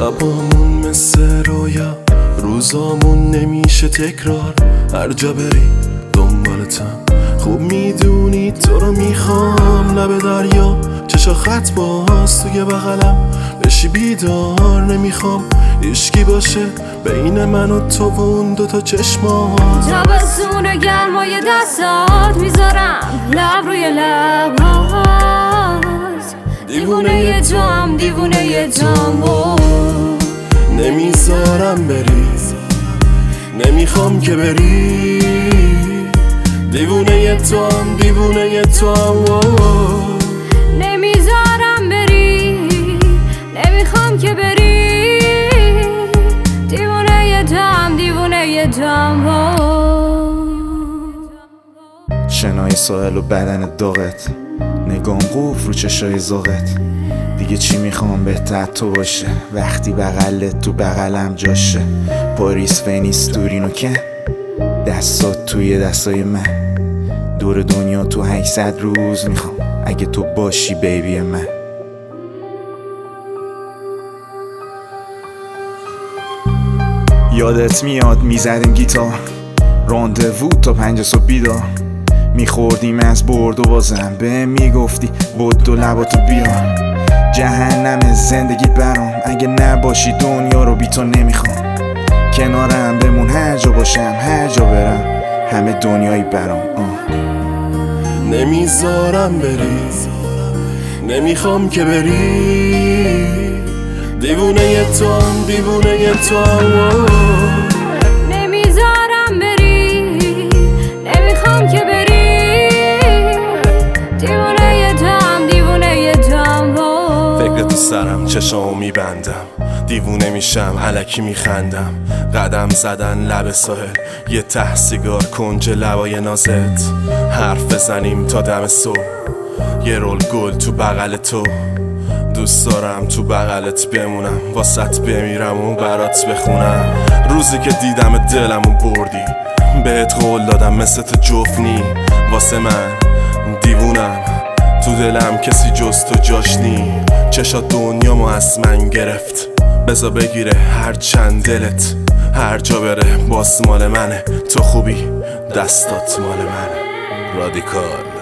شبامون مثل رویا، روزامون نمیشه تکرار. هر جا بری دنبالتم، خوب میدونی تو رو میخوام. لب دریا چشا خط باز توی بغلم، بشی بیدار. نمیخوام هیچکی باشه بین من و تو و اون دوتا چشمات. تبسون گرمای دستات میذارم لب روی لبات. دیوونه جام دیوونه جام نمیذارم بری، نمیخوام که بری. دیوونه توام دیوونه توام. نمیذارم بری، نمیخوام که بری. دیوونه توام دیوونه توام. شنای ساحل و بدن داغت، نگام قوف رو چشای زاغت. دیگه چی میخوام بهتر تو باشه، وقتی بغلت تو بغلم جاشه. پاریس ونیس تورینو که دستات توی دستای من. دور دنیا تو 800 روز میخوام اگه تو باشی بیبی من. یادت میاد میزدیم گیتار، راندوو تا 5 صبح بیدار. میخوردیم از برد و بازم به میگفتی بود و لباتو بیار. جهنم زندگی برام، اگه نباشی دنیا رو بی تو نمیخوام. کنارم بمون هر جا باشم، هر جا برم همه دنیایی برام. نمیذارم بری، نمیخوام که بری. دیوونه توام دیوونه توام. نمیذارم بری، نمیخوام که بری. دیوونه توام دیوونه توام. فکر تو سرم چشامو میبندم، دیوونه میشم الکی میخندم. قدم زدن لب ساحل، یه ته سیگار کنج لبای نازت. حرف بزنیم تا دم صبح، یه رول گل تو بغل تو. دوست دارم تو بغلت بمونم، واسط بمیرم و برات بخونم. روزی که دیدم دلمو بردی، بهت قول دادم مثل تو جفنی. واسه من دیوونم، تو دلم کسی جز تو جاش نی. چشا دنیامو از من گرفت، بذار بگیره هر چند دلت. هر جا بره باز مال منه، تو خوبی دستات مال منه. رادیکال.